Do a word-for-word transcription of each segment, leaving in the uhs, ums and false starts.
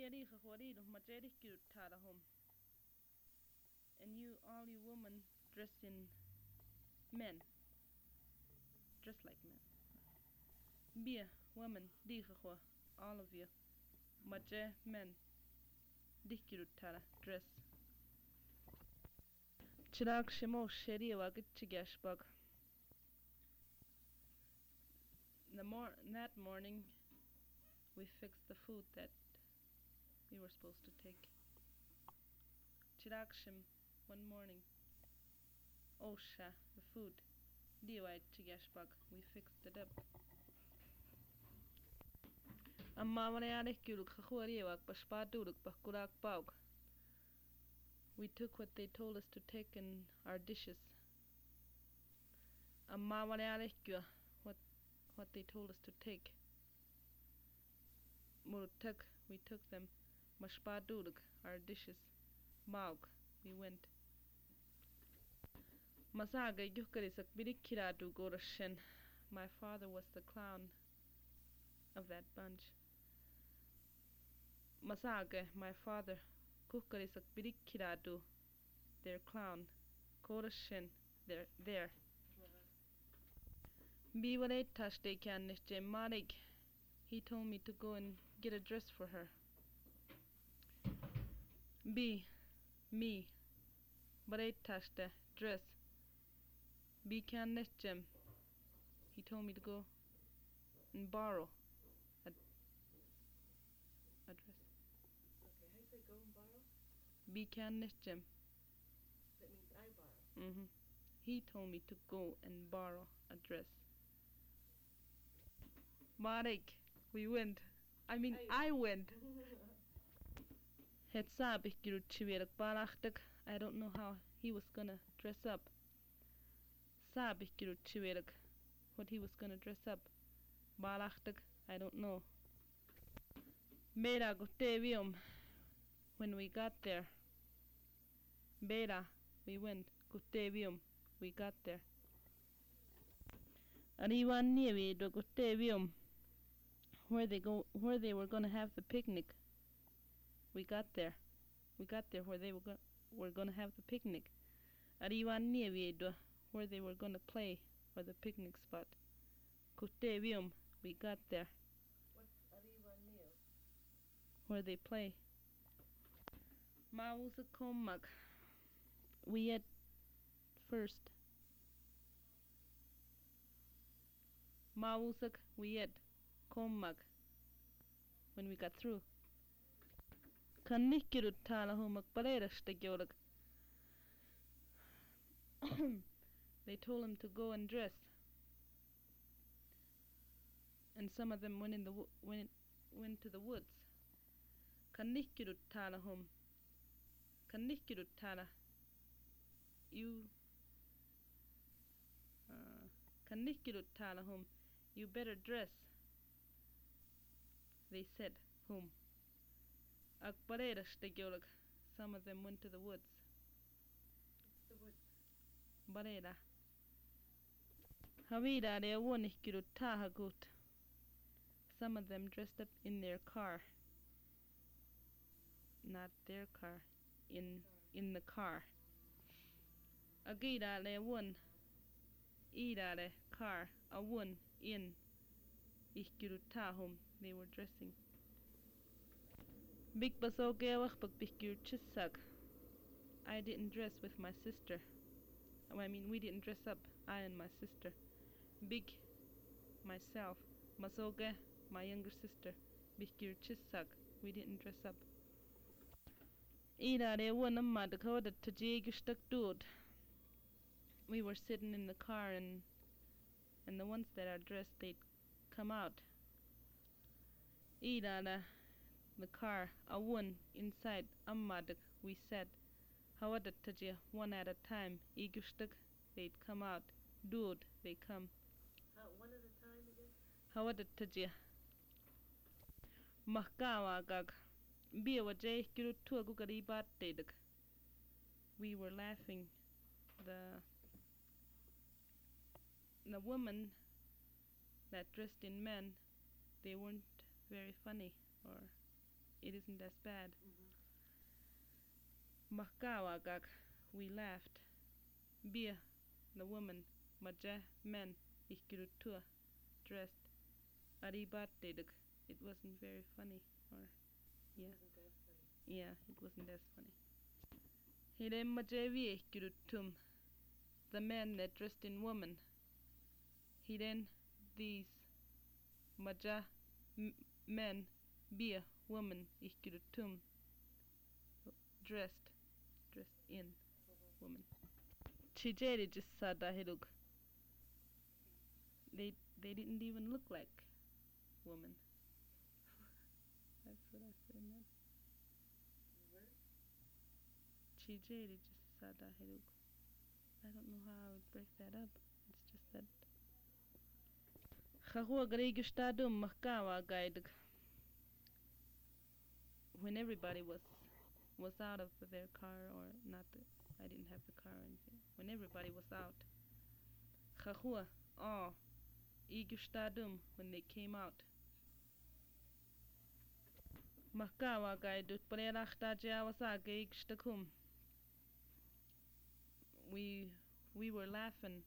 Yeri Hawarido Majeri Tara home. And you all you women dressed in men. Dressed like men. Be a woman, Diha, all of you. Maje men. Dikirutara dress. Chirag Shimo Sheri Wagitchigashbug. The mor that morning we fixed the food that we were supposed to take. Chirag one morning. Osha, the food. Diwait Chigashbug, we fixed it up. Amma Marianikul Khuriwak Bashpaduruk Bakurak Baug. We took what they told us to take in our dishes. Amma Marianikua, what what they told us to take. Murutuk, we took them. Mashpaduruk, our dishes. Maug, we went. Masaga Yukarisak Bidikiradu Gorashin. My father was the clown of that bunch. Masaga, my father, Kukarisak Bidikiradu, their clown. Gorashin, they're there. Biwale Tashte Kanish Marig. He told me to go and get a dress for her. B, me, Bare Tashte, dress. B can Jem. He told me to go and borrow a, a dress. Okay, how you say go and borrow? B can Jem. That means I borrow. Mm-hmm. He told me to go and borrow a dress. Marek, we went. I mean, I, I went. I don't know how he was gonna dress up. What he was gonna dress up. Balachtig, I don't know. Bera Gotevium, when we got there. Bera, we went. Gotevium, we got there. Ariwan Nievi do Gotevium, where they go, where they were gonna have the picnic. We got there. We got there where they were go were gonna have the picnic. Ariwan Nievi do, where they were gonna play, or the picnic spot. Gotevium, we got there. What's Ariwan Neo? Where they play. Mausakomak. We ate first. Mausak, we ate. Komak. When we got through. Kanikirut talahumak palerastegyorak. They told him to go and dress. And some of them went in the wo went went to the woods. Kanikirut talahum. Kanikirut tala. You uh Kanikirut talahum. You better dress. They said, whom? Akbarera. Some of them went to the woods. What's the woods? Barera. Havida de awonikiru tahagut. Some of them dressed up in their car. Not their car. In in the car. Agida de one. Ida de car. A one in. Ikiru tahum. They were dressing. Big basogewach but bikir chisag. I didn't dress with my sister. I mean, we didn't dress up, I and my sister. Big, myself. Masoge, my younger sister. Bikir chisag. We didn't dress up. Ida de one amma de koda tajigustak dude. We were sitting in the car and and the ones that are dressed, they'd come out. Ida de the car, a one inside Ammadik, we said. Hawada Tajia, one at a time, Igustuk, they'd come out. Dude, they come. How, one at a time again? Hawada Tajia. Mahkawa gag. Biawa Jay Kiru Tuagugari Battedik. We were laughing. The the women that dressed in men, they weren't very funny, or it isn't as bad. Mm-hmm. Mahkawagak, we laughed. Bia, the woman, maja, men, ihkirutua, dressed. Aribateduk, it wasn't very funny. Or, yeah. It wasn't that funny. Yeah, it wasn't as funny. Hidem majevi ihkirutum, the men that dressed in woman. Hiden, these, maja, m- men, bia, woman, ihkirutum, dressed, dressed in, woman. Chijeri just sada hirug. They they didn't even look like women. That's what I said. Man. Where? Chijeri just sada hirug. I don't know how I would break that up. It's just that. Chahua garigustadum mahkawa guide. When everybody was was out of their car, or not, the, I didn't have the car or anything. When everybody was out. Chahua, oh, igustadum, when they came out. Mahkawa guide parelachtaja wasage igstakum. We we were laughing,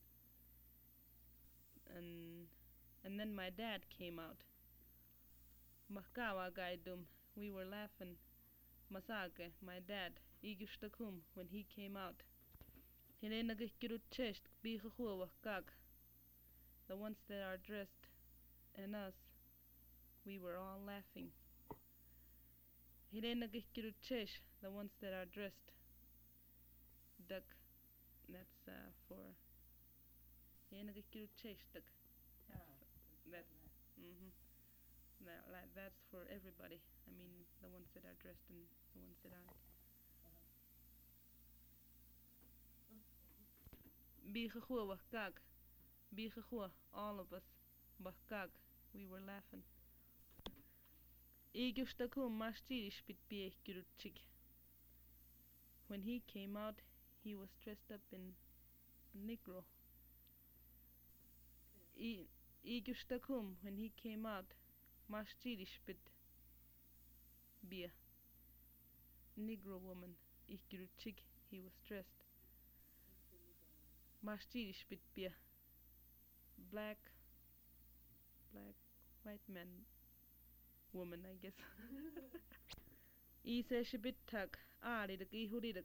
and and then my dad came out. Mahkawa guidum, we were laughing. Masage, my dad, igustacum, when he came out. Hilenagikirut bihuwakag. The ones that are dressed, and us, we were all laughing. Hilenagikirut the ones that are dressed. Duck, that's uh, for. Hilenagikirut duck. That's mm-hmm. That, like, that's for everybody. I mean, the ones that are dressed and the ones that aren't. Bichachua wahkag. Bichachua, all of us. Wahkag, we were laughing. Igustacum mastirish bit biechkiruchig. When he came out, he was dressed up in a Negro. Igustacum, when he came out, mastirish bit bia. Negro woman, ihkiruchig, he was dressed. Mastirish bit bia. Black, black, white man, woman, I guess. Isa shibitag, aridak, ihuridak.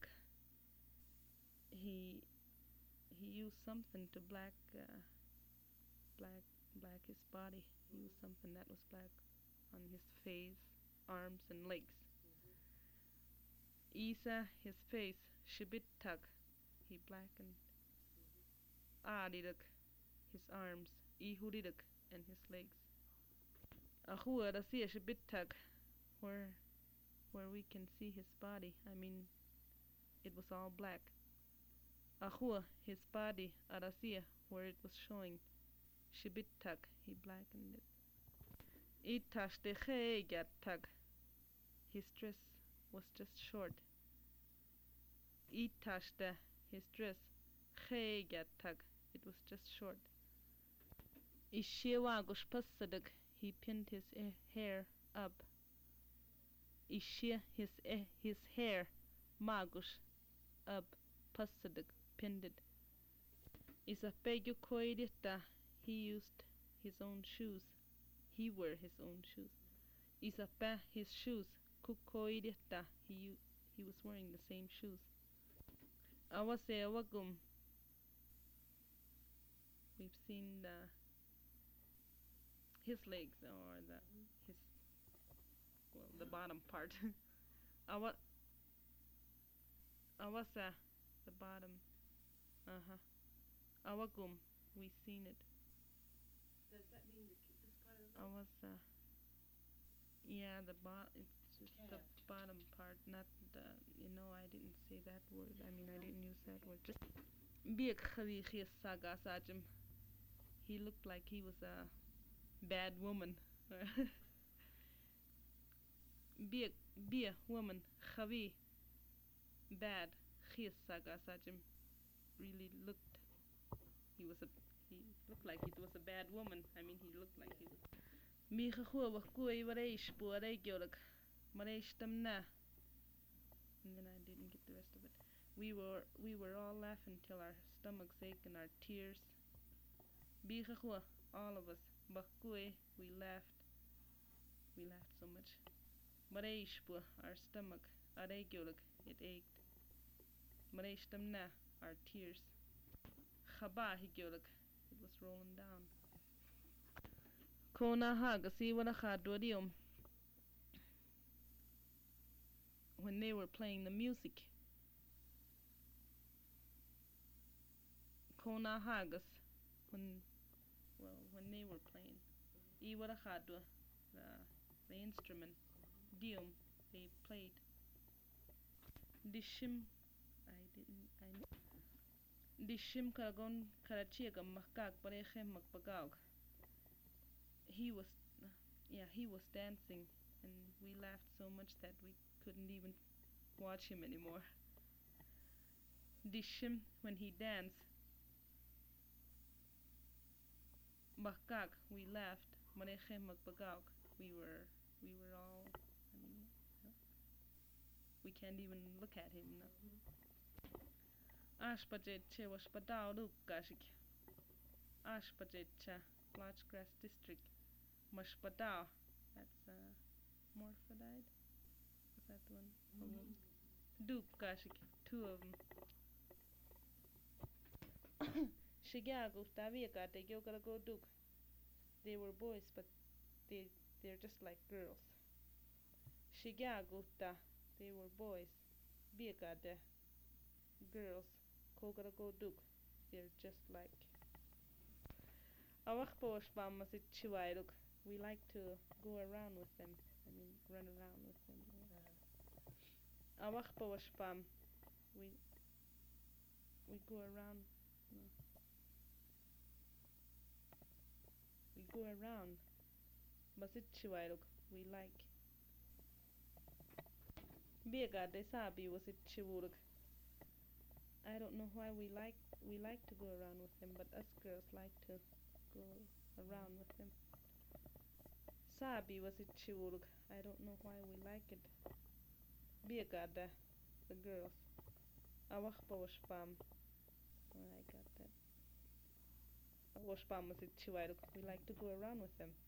He, he used something to black, uh, black, black his body. He used something that was black on his face, arms, and legs. Isa, his face, shibitag, he blackened. Aridak, his arms, ihuridak, and his legs. Ahua rasia shibitag, where, where we can see his body. I mean, it was all black. Ahua, his body, arasia, where it was showing. Shibitag, he blackened it. Itash de tag, his dress was just short. Itash de, his dress, tag, it was just short. Ishiwagush passadag, he pinned his eh, hair up. Ishia, his eh, his hair, magush, up, passadag, pinned it. Isapegu koidita, he used his own shoes. He wore his own shoes. Isapa, his shoes, kukoidita, he u- he was wearing the same shoes. Awase awagum. We've seen the his legs, or the his well the bottom part. Awa awasa, the bottom. Uh huh. Awagum, we seen it. Does that mean the ki- this part of the Awasa. Yeah, the bot. It's just the Calf. bottom part, not the. You know, I didn't say that word. I mean, I didn't use that word. Just biak khawi saga sajim. He looked like he was a bad woman. Biak bia woman khawi bad khis saga sajim. Really looked. He was a. He looked like he was a bad woman. I mean, he looked like he was. Mi khua wa kui wa reish bu reigyolak. Mareshtam na. And then I didn't get the rest of it. We were we were all laughing till our stomachs ached and our tears. Bichachwa, all of us. Bakwe, we laughed. We laughed so much. Mareshpwa, our stomach. Aregyolik, it ached. Mareshtam na, our tears. Chaba higyolik, it was rolling down. Kona hagasi walachadwadium. When they were playing the music. Kona hagas, when well when they were playing. Iwarachadwa, the the instrument. Dium, they played. Dishim, I didn't I Dishim karagon karachiga makak parechem makbagaug. He was yeah, he was dancing and we laughed so much that we couldn't even watch him anymore. Dishim, when he danced. Makak, we laughed. Marechem makbagaug. We were we were all I mean we can't even look at him now. Ashpajetcha was Padau Kashik. Ashpajetcha, Large Grass District. Mashpadao, that's uh Morphodide. Was that the one? Mm-hmm. Duke Kashik, two of them. Shigago, Taviaka, they go gotta go Duke. They were boys, but they they're just like girls. Shigago, they were boys. Biaka, the girls. Kogara go Duke. They're just like. We like to go around with them. I mean, run around with them. Uh-huh. We we go around. No. We go around. We like. Biega de sabi was it chiwuruk. I don't know why we like we like to go around with them, but us girls like to go around with them. Sabi was it chiwuruk. I don't know why we like it. Biega de the girls. Awachpa was spam. Oh, I got that. Washpam was it chiwuruk. We like to go around with them.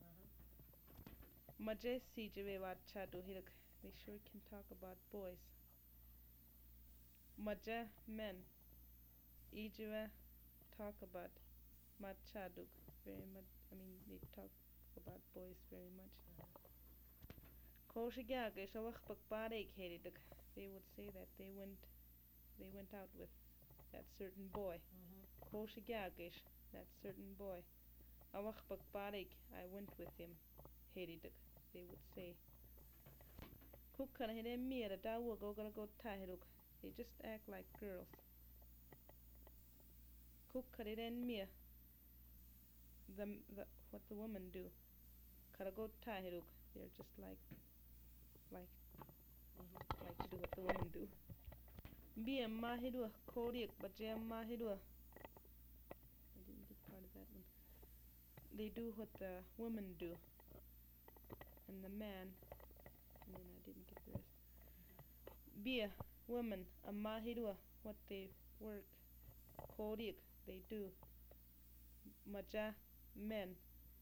Maje si jeve chadu hiruk. They sure can talk about boys. Maja men. Ijiva talk about machaduk very much. I mean, they talk about boys very much. Koshigagish they would say that they went they went out with that certain boy. Koshigagish, that certain boy. I went with him. They would say. They just act like girls. The, the what the women do. They're just like like mm-hmm. like to do what the women do. Be a mahidua kodiak but jam mahidua. I didn't get part of that one. They do what the women do. And the man and then I didn't get the rest. Be a woman, a mahidua, what they work. Kodiak, they do. Maja, men.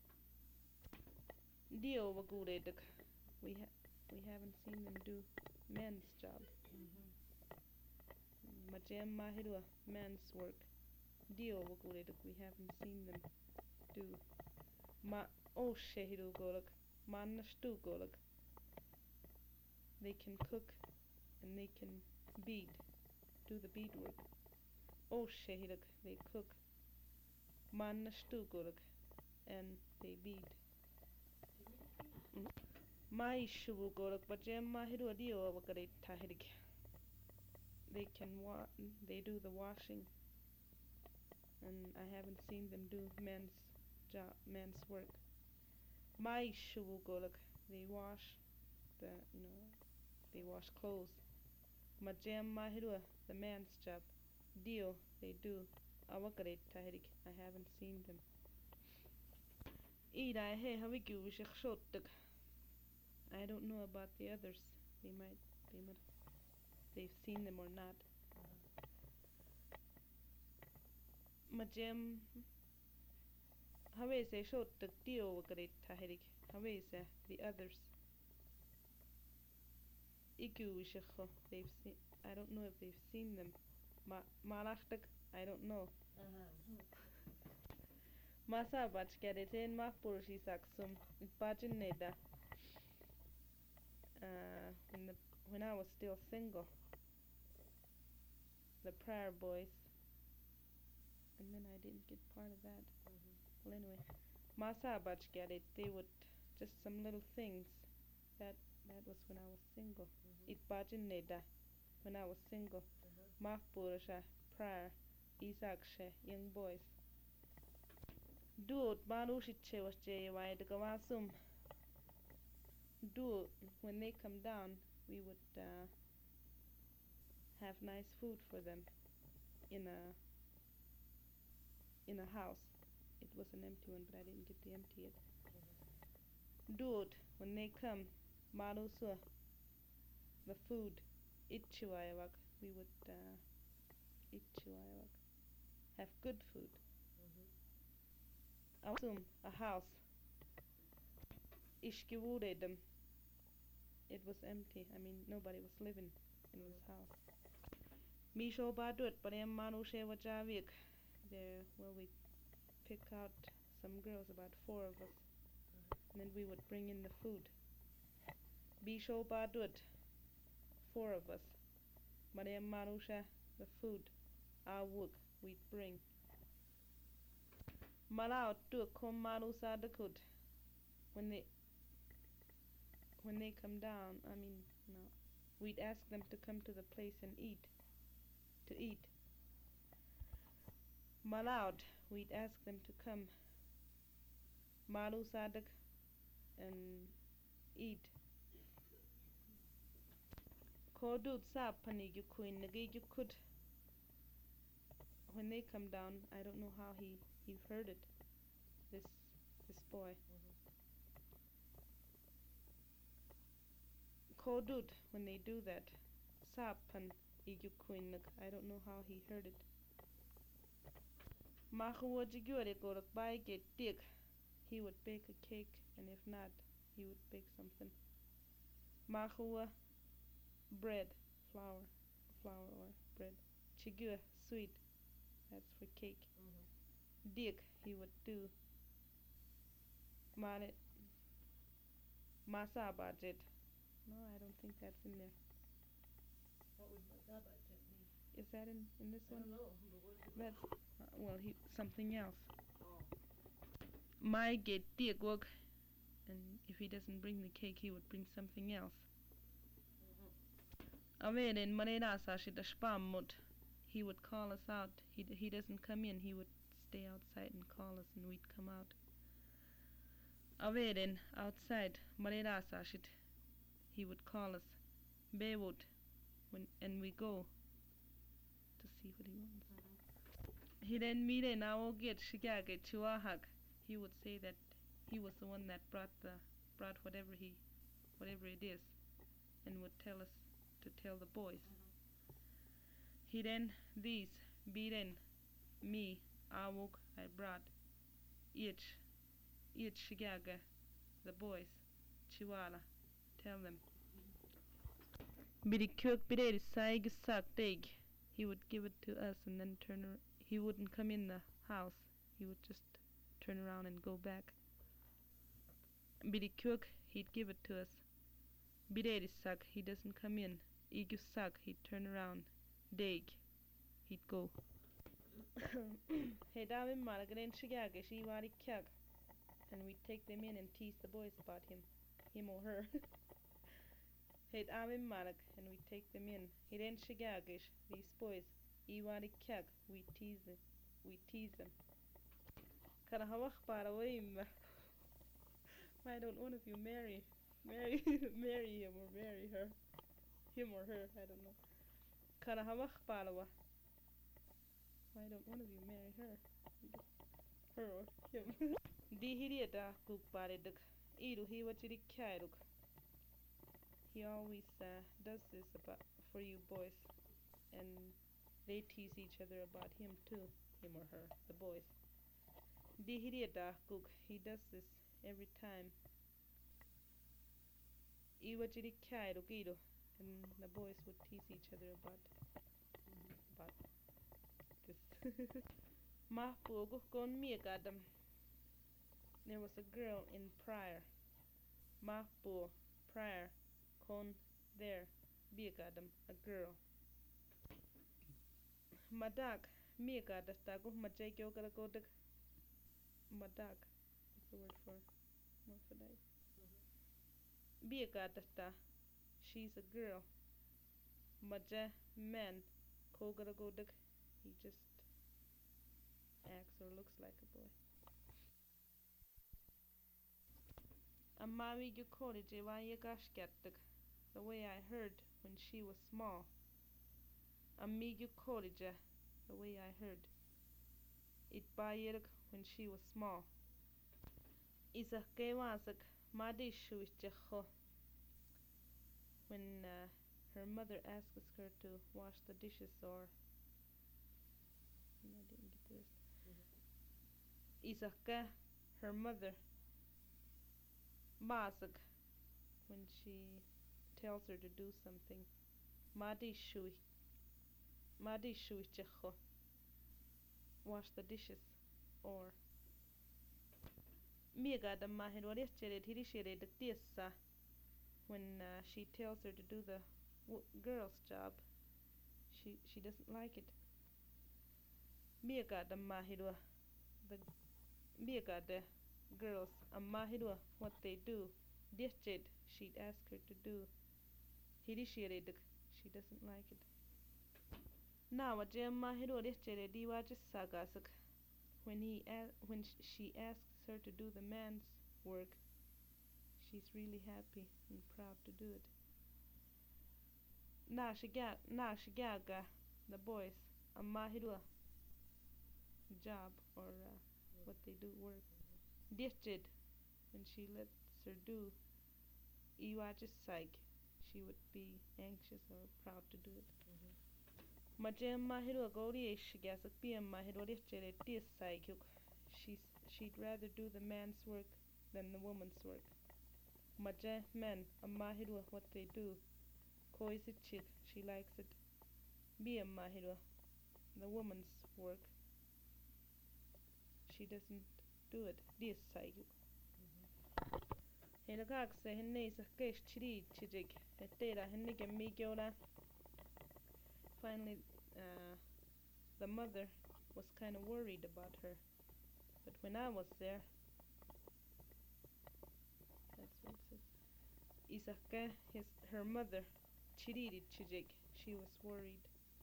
Dio waguredak. We ha we haven't seen them do men's job. Majem mahidua, men's work. Dio waguredak. We haven't seen them do. Ma oh shehidu golak. Ma nashtu golak. They can cook and they can bead, do the beadwork. Oh shehidak, they cook. Ma nashtu golak. And they bead. My shubu golak, but jam mahidu adio wakare tahidik. They can wa they do the washing, and I haven't seen them do men's job, men's work. My shubu golak, they wash the you know they wash clothes. Ma jam mahidu, the man's job. Dio, they do. Awakare tahidik. I haven't seen them. Ida he haviku shot. I don't know about the others. They might, they might, they've seen them or not. Majem, Havese showed the deal great Tahirik. Havese, the others. Iku Shekho, they've seen, I don't know if they've seen them. Ma Malachtak, I don't know. Masa Bachkadetain Mahpurshi Saksum, Bajineda. Uh, when, the, when I was still single, the prayer boys, and then I didn't get part of that. Mhm. Well, anyway, Masa Bachkadet, they would just some little things. That that was when I was single. Mhm. It Bajineda, when I was single. Mhm. Mahpurasha, prayer, Isakshe, young boys. Do it, Manushitche was Jay, why the Gawasum. Do when they come down, we would uh, have nice food for them in a in a house. It was an empty one, but I didn't get to empty it. Do it when they come, Marusua, the food, Itchuayawak, we would uh, Itchuayawak, have good food. Awesome, a house. Ishkiwuredem. It was empty. I mean, nobody was living in this house. Misho badut, but I am manushe wajavik. There, well, we pick out some girls, about four of us, and then we would bring in the food. Bisho badut, four of us. But I am manusha, the food. Our work, we'd bring. Malaut to come manusa the could. When they when they come down, I mean, no, we'd ask them to come to the place and eat, to eat. Malad, we'd ask them to come, Malu Sadak, and eat. Kodud Sapani, you queen, Nagi, you could. When they come down, I don't know how he, he heard it, this, this boy. Kodud, when they do that, Sapan, Iguquin, I don't know how he heard it. Mahawajigure go to buy get dick. He would bake a cake, and if not, he would bake something. Mahawa, bread, flour, flour or bread. Chigua, sweet, that's for cake. Mhm. Dick, he would do. Mane, masa budget. No, I don't think that's in there. What would Masaba jet mean? Is that in, in this I one? don't know, but what is it? That's, uh, well, he, something else. Oh. My get dick work, and if he doesn't bring the cake, he would bring something else. Mhm. Aveden Mareda Sashita Spamut. He would call us out. He d- he doesn't come in. He would stay outside and call us, and we'd come out. Aveden outside Mareda Sashit. He would call us. Bewood, when and we go to see what he wants. Mhm. He then meet in our get Shigage Chuahak. He would say that he was the one that brought the brought whatever he whatever it is, and would tell us to tell the boys. Mhm. He then these beaten me, Awuk, I brought each each Shigaga, the boys, Chiwala, tell them. Bidi kuk bidi saig sak dig. He would give it to us and then turn ar- he wouldn't come in the house. He would just turn around and go back. Bidi kuk, he'd give it to us. Bidi sak, he doesn't come in. Igu sak, he'd turn around. Dig, he'd go. Hey, Davin Malagren Shigaga, she wari kyak. And we'd take them in and tease the boys about him, him or her. Hey, Davin Malag, and we'd take them in. He then Shigagish, these boys. Iwari kyak, we tease them. We tease them. Karahawak para away. Why don't one of you marry, marry, marry him or marry her, him or her? I don't know. Karahawak para wa. Why don't one of you marry her, her or him? Di hirieta cook pareduk. Iru he wachiri kairuk. he always uh, does this about for you boys, and they tease each other about him too, him or her, the boys. Dihiriada Cook, he does this every time. Iwajiri Kairo Gido, and the boys would tease each other about about this. Mahpugo kon Miagadam. There was a girl in Prior. Mahpu Prior kon there. Biagadam, a girl. Madag Miagadastago Majagyo Garagodag. Madag is the word for Morphodite. Biagadasta, she's a girl. Maja man Kogaragodag, he just acts or looks like a boy. Amami Yukorije Wayagashgatag, the way I heard when she was small. Amigu Korija, the way I heard. It bayirg when she was small. Isa Gewazak Madishu Jaho, when uh, her mother asks her to wash the dishes, or I didn't get this. Isaka, her mother, Mazak, when she tells her to do something. Madishu Madishu Jaho, wash the dishes, or Miagada Mahidwarias Chered Hirishere the Tiesa, when uh, she tells her to do the w- girl's job, she she doesn't like it. Miagada Mahidwa, the Miagada girls, a Mahidwa, what they do, Diached, she'd ask her to do. Hirishere, she doesn't like it. Now, a Jem Mahidwa Diached, Diwajas Sagasak, when he a- when sh- she asks her to do the man's work, she's really happy and proud to do it. Na shiga na shigaga, the boys, a mahidua job, or uh, what they do work. Dichid, when she lets her do iwajis saig, she would be anxious or proud to do it. Majem mahidua gori shigasak pia mahidua dichid tis saig. She's she'd rather do the man's work than the woman's work. Maje men a mahidua what they do. Koisichik, she likes it. Be a mahidua, the woman's work. She doesn't do it. This sayu. Helagak se henne sa kesh chiri chijik. Etera henne gemigyola. Finally, uh, the mother was kind of worried about her. But when I was there, that's what it says. Isaka, his her mother, chiriri chijik. She was worried.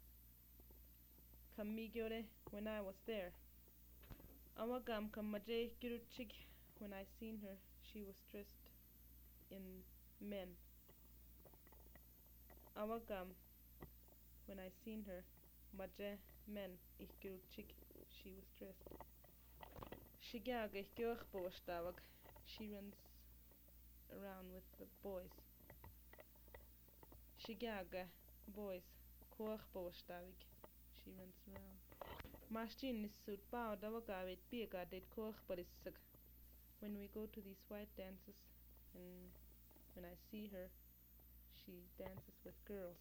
Kamigyore, when I was there. Awagam kamaje kiruchig, when I seen her, she was dressed in men. Awagam, when I seen her, maje men ikiruchig, she was dressed. Shigaga ikyochbostawag, she runs around with the boys. Shigaga, boys, kochbostawig, she runs around. Mashin is suit bow dawagawit biga did kochbarisag. When we go to these white dances, and when I see her, she dances with girls.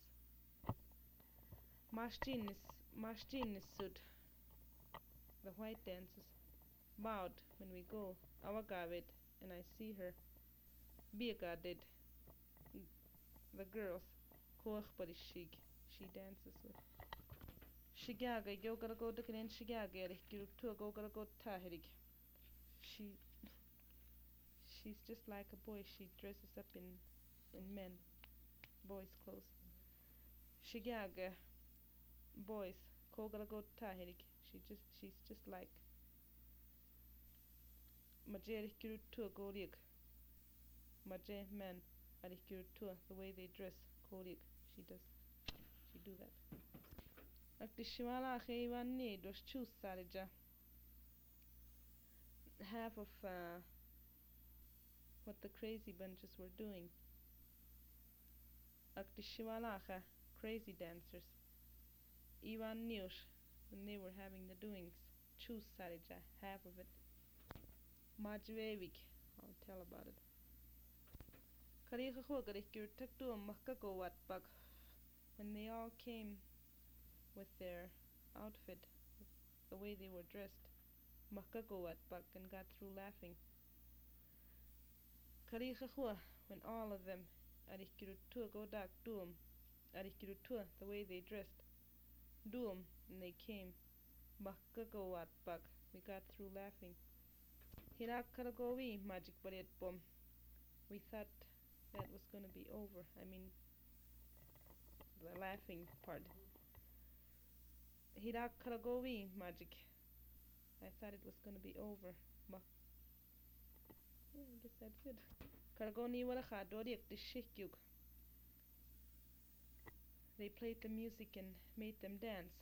Mashin is Mashin is suit, the white dances, bowed when we go. Awagawit, and I see her. Biga did the girls kochbarishig, she dances with. Shigaga go gotta go looking in Shigaga to go gotta go tahirig. She she's just like a boy, she dresses up in in men, boys' clothes. Shigaga boys, ko gotta go tahirig. She just she's just like Majerik to gorig. Maje men arikur to the way they dress, korig. She does she do that. Aktishiwala Khayvani was choose Sarija. Half of uh, what the crazy bunches were doing. ag the Shiwalacha, crazy dancers. Iwan Niush, when they were having the doings, choose Sarija, half of it. Majvevik, I'll tell about it. Karicha Hugarikir Taktu Makako Watbag, when they all came with their outfit, the way they were dressed, Makako Watbag, and got through laughing. Karicha Hua, when all of them, Arikirutua Godak Duum, Arikirutua, the way they dressed, Duum, and they came, Makako Watbag, we got through laughing. Hirak Karagowi, Magic Bariat Bum. We thought that was going to be over. I mean, the laughing part. Hirak Karagowi, Magic. I thought it was going to be over. Ma- yeah, I guess that's it. Karagoni Waracha, Doriak, the Shikyuk. They played the music and made them dance.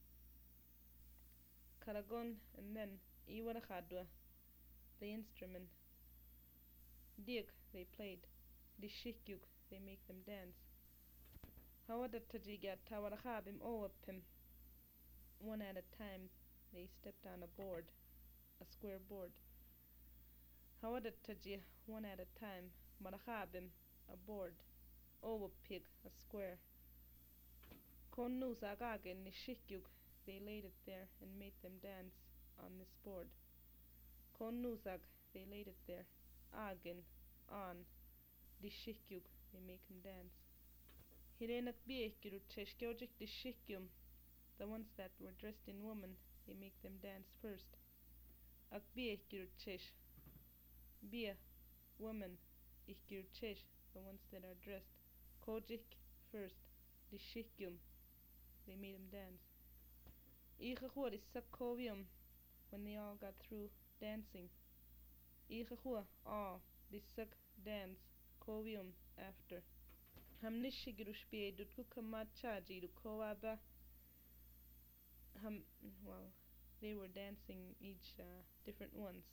Karagon, and then Iwarachadwa, the instrument. Diak, they played. The Shikyuk, they make them dance. However, Tajigat Tawarachabim Oapim. One at a time, they stepped on a board, a square board. However, Taji, one at a time, Marachabim, a board. Oapig, a square. Konu Zagagin, the Shikyuk, they laid it there and made them dance on this board. Konu Zag, they laid it there. Agin, on. The Shikyuk, they make him dance. Hirenak Biekiru Cheshkojik the Shikyum, the ones that were dressed in woman, they make them dance first. Ak Biekiru Chesh, Bia, woman, Ikiru Chesh, the ones that are dressed. Kojik first, the Shikyum, they made him dance. Ichahua is Sakovium, when they all got through dancing. Ichahua, all, the Sak dance. Kovium after. Ham nishigiru spie dut kukamachaji du koaba. Ham, well, they were dancing each uh, different ones.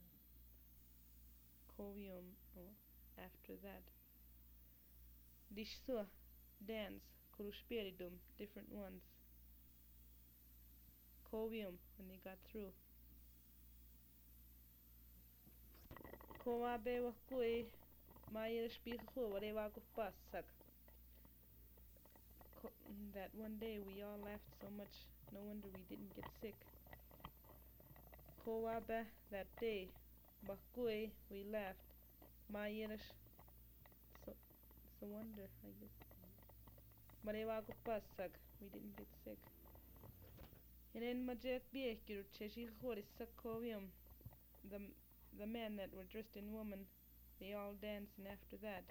Kovium oh, after that. Dishsua dance kuruspiridum different ones. Kovium when they got through. Koabe wakui. That one day we all laughed so much, no wonder we didn't get sick. Kowabe, that day, Bakui, we laughed. Mayirish, so it's a wonder, I guess. Marewagupasak, we didn't get sick. And then Majek Biekir Cheshi Horisakovium, the the men that were dressed in woman. They all danced, and after that,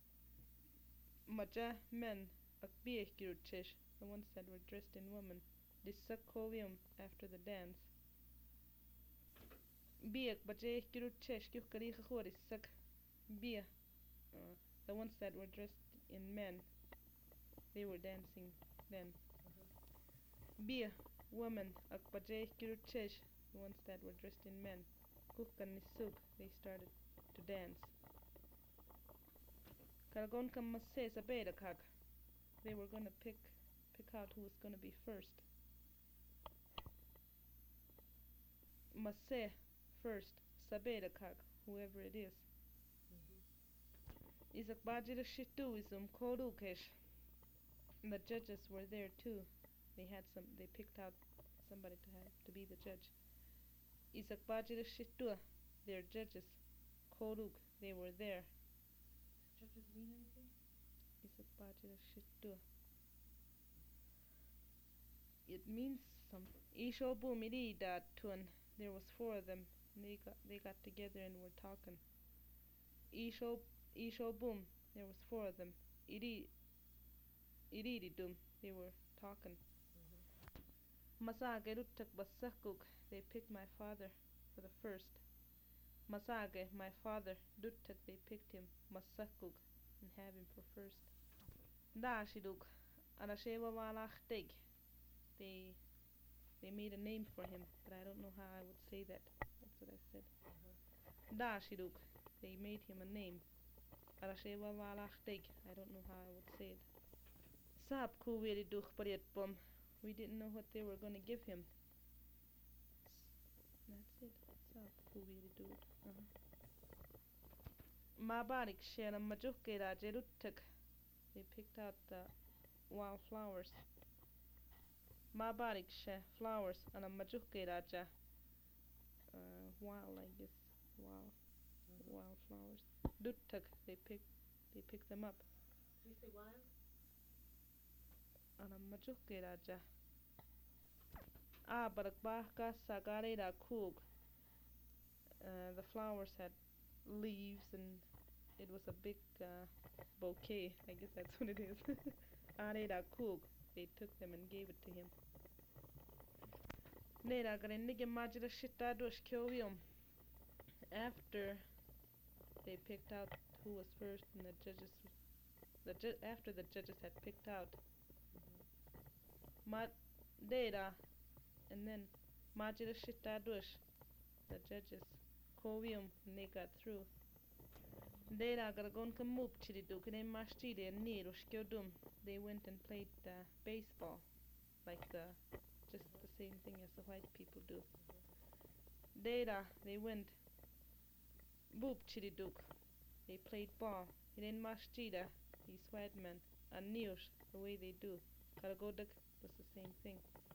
Maja men, Akbiekirutish, the ones that were dressed in woman, Disakovium after the dance. Biek Bajekirutish, Kukarichahoris, Bia, the ones that were dressed in men, they were dancing then. Bia, woman, Akbajekirutish, the ones that were dressed in men, Kukanisuk, they started to dance. Karagon kam masse sabeda kag. They were gonna pick pick out who was gonna be first. Masse first, sabeda kag, whoever it is. Isak bajira shitu isum kodukesh. The judges were there too. They had some they picked out somebody to have to be the judge. Isak bajira shitu, their judges. Koduk, they were there. Judges mean anything? Isak bajira shitu. It means something. Isho bumiri that tun. There was four of them. And they got they got together and were talking. Isho Isho boom. There was four of them. Iri Iri dum. They were talking. Masage ruttak basakuk. They picked my father for the first. Masage, my father, Duttak, they picked him, Masakuk, and have him for first. Dashiduk, Arasheva Walachtig. They they made a name for him, but I don't know how I would say that. That's what I said. Dashiduk, they made him a name. Arashe Walachtig. I don't know how I would say it. Saab kuwiri duch bariat bum. We didn't know what they were gonna give him. That's it. Saab kuwiri dude. Uh-huh. Mabarik share majukera jeruttuk. They picked out the wildflowers. Mabarik share flowers and a majukera ja. Uh, wild, I guess. Wild, Mm-hmm. wildflowers. Duttuk. They picked. They picked them up. Did you say wild? And a majukera ja. Ah, but a sagarera kug. Uh, the flowers had leaves and it was a big uh, bouquet. I guess that's what it is. Arera kug. They took them and gave it to him. Nera grenige majra shita dos kyovium. After they picked out who was first and the judges the ju- after the judges had picked out Ma Dera and then Majira Shita Dush, the judges, Kovium, and they got through. Dera Gargon Kamup Chididuk and Mashtide and Nirushkyodum. They went and played uh, baseball, like uh, just the same thing as the white people do. Dera, they went Boop Chididuk. They played ball. And then Mashtida, these white men, and Nirush, the way they do. Karagodak was the same thing.